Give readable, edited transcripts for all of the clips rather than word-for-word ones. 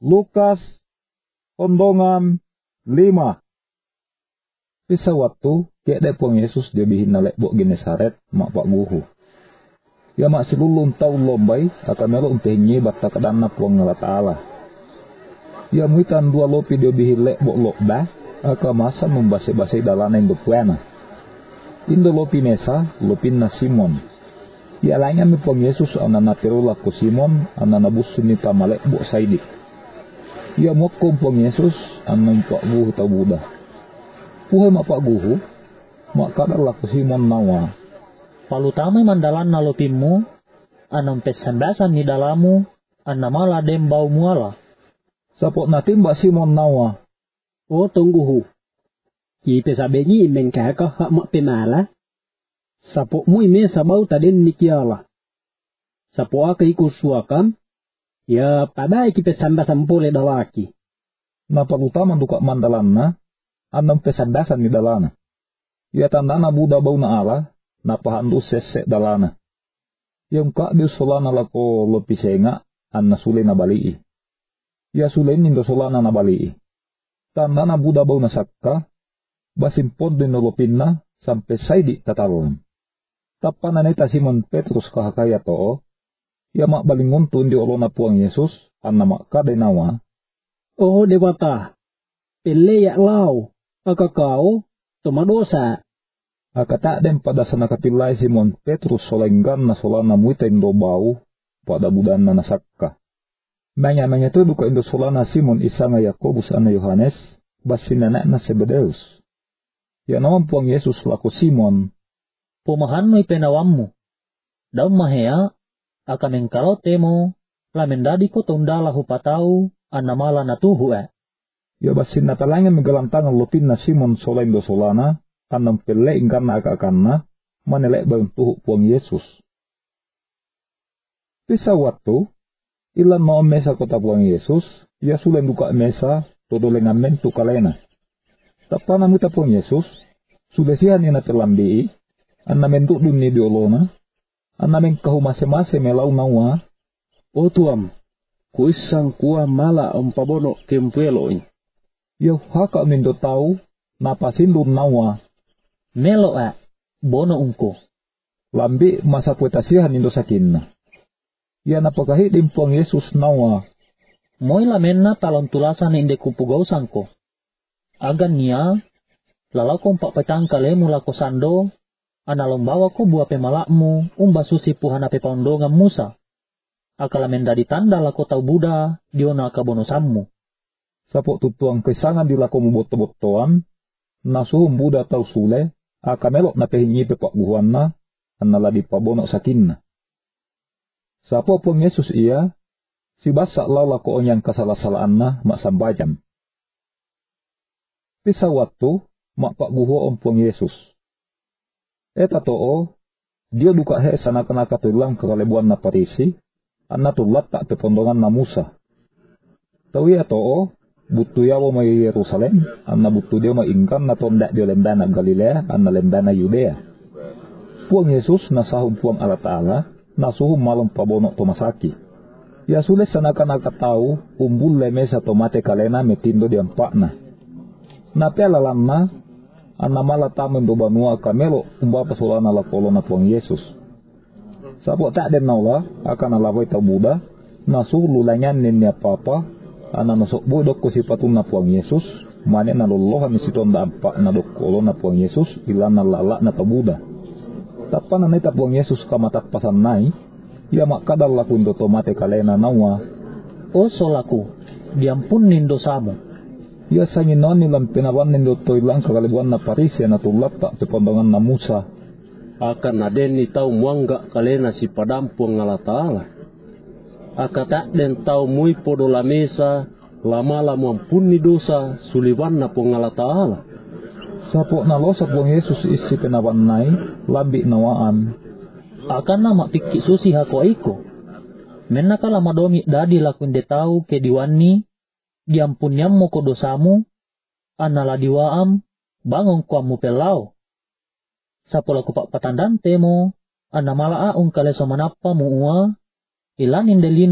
Lukas Ondongan 5. Bisa waktu kaya Puang Yesus dia bihin nalek bok Genesaret mak pak guhu. Ya mak silulun tau lombay akan melo untehinyi batta kadana Puang Allah Ta'ala. Ya muitan dua lopi dia bihin lek bok lokda akan masa membase-base dalana indo puena. Indo lopi nesa lopin na Simon. Ya lainnya mi Puang Yesus anana terula ko Simon anana busun ni tamalek bok saidi. Ya mokom Puang Yesus anang pak guhu tau Buddha. Puhay mak pak guhu, mak kadar laku Simon nawa. Palutama mandalan na lopimu, anang pesambasan ni dalamu, anamala dem bau muala. Sapok natim mbak Simon nawa. Oh tungguhu. Ki pesabenyi imeng kaka hak mak pemala. Sapok mu ime sabau taden nikiala. Sapok aka ikut suakam. Ya padai ki pesambasan pole dawaki. Na palutama duka mandalan na. Andam pesambasan ni dalana. Ya tandana Buddha bau na ala, na pahandu sesek dalana. Yang kak di solana lako lopisenga, anna sule na balii. Ya sule nindo solana na balii. Tandana Buddha bau na sakka, basimpon din nolopinna, sampai saidi tatalon. Tapana neta Simon Petrus kahakaya to, ya mak balinguntun di olona Puang Yesus, anna mak kadenawa. Oh dewata, pele ya lau. Aka kau, tomadosa. Aka tak dem pada sana kapilai Simon Petrus solenggan na solana muita indo bau pada budan na nasakka. Manya tu duka indo solana Simon isanga Yakobus ana Yohanes basin anak na Sebedeus. Ya naman Puang Yesus laku Simon. Pumahan mo ipenawammu. Daw mahea, aka mengkalaw temo, lamendadi ko tundala hupatau, anamala natuhu Ya basin natalangan megalantangan lopin na Simon solain do solana, anam pele ingkan na akakanna, manelek bang tuhuk Puang Yesus. Pisa waktu, ilan mau mesa kota Puang Yesus, ya sulen duka mesa, todo lengamen tu kalena. Tapana muta Puang Yesus, sudah sihan ina terlambi, anna mentuk dunni diolona, anna mengkahu mase-mase melau nawa. O tuam, kuisang kuah mala ompabono kempueloin. Yo haka mindo tau, napasin dun nawa. Melo bono ungko. Lambi masa puetasihan indo sakinna. Ya napakahi din Puang Yesus nawa. Moy lamenna talon tulasan inde kupugau sangko. Agan niya, lalakong papetang kalemu lako sando, analombawa ko buah pemalakmu, umbasusi puhana pepondongan Musa. Akalamen dari tanda lako tau Buddha, diona kabono sammu. Sapok tutuang kesangan di lako mubot-botoan, nasuhum Buddha tau sule, akamelok na pehingi pepak guhuanna, annala di pabonok sakinna. Sapok Puang Yesus iya, si basak lau lako onyang kasalah-salahanna mak sambajam. Pisa waktu, mak pak guhu om Puang Yesus. Eta to'o, dia duka he sanaka-naka tulang keralebuan na Parisi, anna tulat tak pepondongan na Musa. Tau ya to'o, butu yawo may Yerusalem, anna butu dia may ingkan na tondak dia lembana Galilea, anna lembana Yudea. Puang Yesus nasahum Puang Allah Ta'ala, nasuhum malam pabonok tomasaki. Ya sules sanaka-naka tau, umbul lemesa tomate kalena metindo di empakna. Napela lama, anna mala tamen do banua kamelo umbapa solana la kolona Puang Yesus. Sapok tak den naula, akan alawai tau Buddha, nasuh lulangan nini apa-apa, ana nasok bodok ko si patun na Puang Yesus, mane na lolohan ni siton da ampak na dokolo na Puang Yesus, ilan na lala na tabuda. Tapan na neta Puang Yesus kamatak pasan nai, ya makadal laku indo tomate kalena nawa. O solaku, diampun nindo samu. Ya sanginon nilang pinawan nindo toilang kakalibuan na Parisi na tulap tak pepondongan na Musa. Akan naden ni tau muangga kalena si padam Puang Allah Ta'ala. Aka tak den tau mui podo la mesa, lama muampuni dosa, suliwan na Puang Allah Ta'ala. Sapok na lo sa Puang Yesus isi penawan nai, lambi nawaan. Akan nama pikik susi hako aiko. Menaka lama domi dadi lakun de tau ke diwani, diampun nyammo ko dosamu, anala diwaam, bangon kuamu pelau. Sapola kupak patandan temo, anamala aung kaleso manapa muua, ilanin delino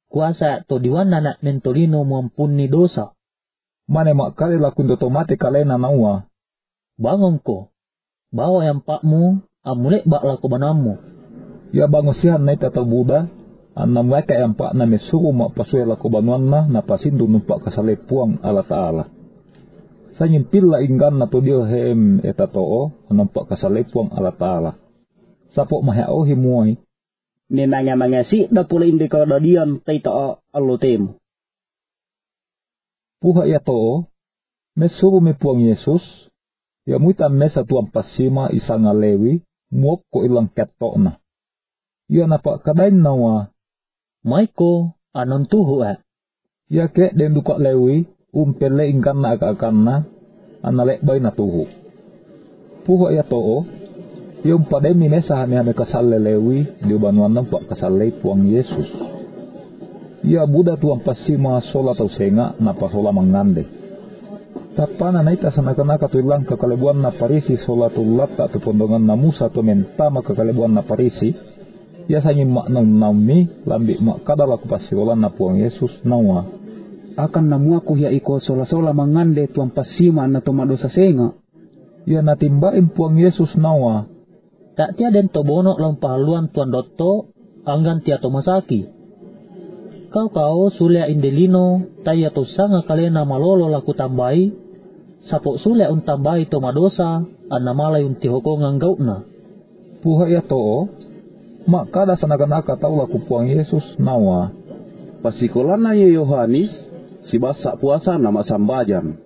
kuasa to diwana nak mentolino muampuni dosa. Mane makali lakun otomate kalena naua. Bangun ko, bawa yang pakmu, amulek bak lako banammu. Ya bangusihan na ita Buddha, anna mereka yang pak na mesuru mak pasue lako banuanna na pasindu numpak kasalepuang Allah Ta'ala. Sa nyimpilla inggan na to dio hem eta too, nampak kasalepuang Allah Ta'ala. Sapok mahao himuai. Memangnya mangasi da pula indika da dian taita allo temu. Puha ya too, mesuru me puang Yesus, ya muita mesa tuang pasima isanga lewi, muok ko ilang ketokna. Ya napak kadain nawa. Maiko, anon tuhu Ya ke den duka lewi, umpele ingkan na akan na, analek bay na tuhu. Puha ya too, yung pademi mesa hame kasale lewi, diubanuan nampak kasale puang Yesus. Ya Buddha tuang pasima sola tau senga na pasola mangande. Tapana naita sanaka-naka tu ilang kakalebuan na parisi sola tu lata tu pondongan na Musa tu mentama kakalebuan na parisi. Ya sanyi maknang nami lambi makadala ku pasirolan na puang Yesus nawa. Akan namu aku ya iko sola-sola mangande tuang pasima na tomadosa senga. Ya natimbain puang Yesus nawa. Tak tia den tobono lang pahaluan tuan dotto anggan tia tomasaki. Kau sulia indelino taya to sanga kalena malolo laku tambai sapok sulia un tambai to madosa anna malay un tihokongang gautna. Puha ya to mak kada sanaka-naka tau laku puang Yesus nawa. Pasikolana ye Yohanes si basak puasa nama sambajan.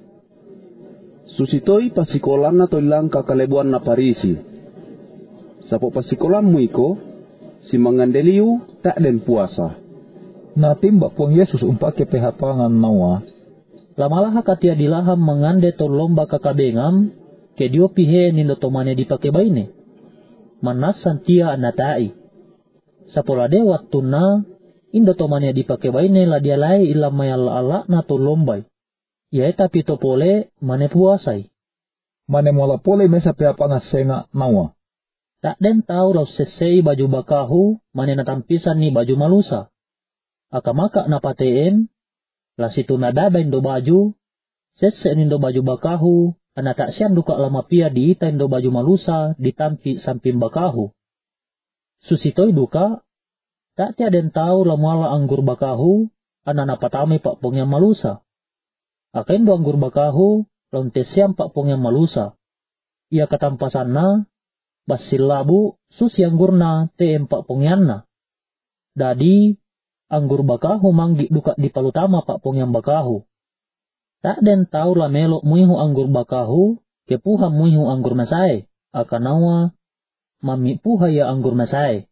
Susitoi pasikolana to ilang kakalebuan na Parisi. Sapok pasikolan iko si mangandeliu tak den puasa. Na timba puang Yesus umpake pehapangan nawa. Lamalah katia dilaham mengande to lomba kakabengam ke dio pihe nindo tomane dipake baine. Manas santia anatai. Sapola de wattuna indo tomane dipake baine la dia lai ila mayal ala na to lombai. Ya tapi to pole mane puasai. Mane mola pole mesa pehapangan senga nawa. Tak den tau lau sesei baju bakahu mane natampisan ni baju malusa. Akamaka na pateem, la situ nadaba indo baju, sese indo baju bakahu, ana tak sian duka lama pia diita indo baju malusa ditampi samping bakahu. Susitoi duka, tak tia den tau lamala anggur bakahu, ana napatame pak pongyang malusa. Aka indo anggur bakahu, launte siam pak pongyang malusa. Ia katampasan na, basil labu, susi anggurna teem pak pongyanna. Dadi, anggur bakahu manggi duka di palutama pak pongyang bakahu. Tak den tau la melo muihu anggur bakahu, ke puha muihu anggur masai, akanawa mami puha ya anggur masai.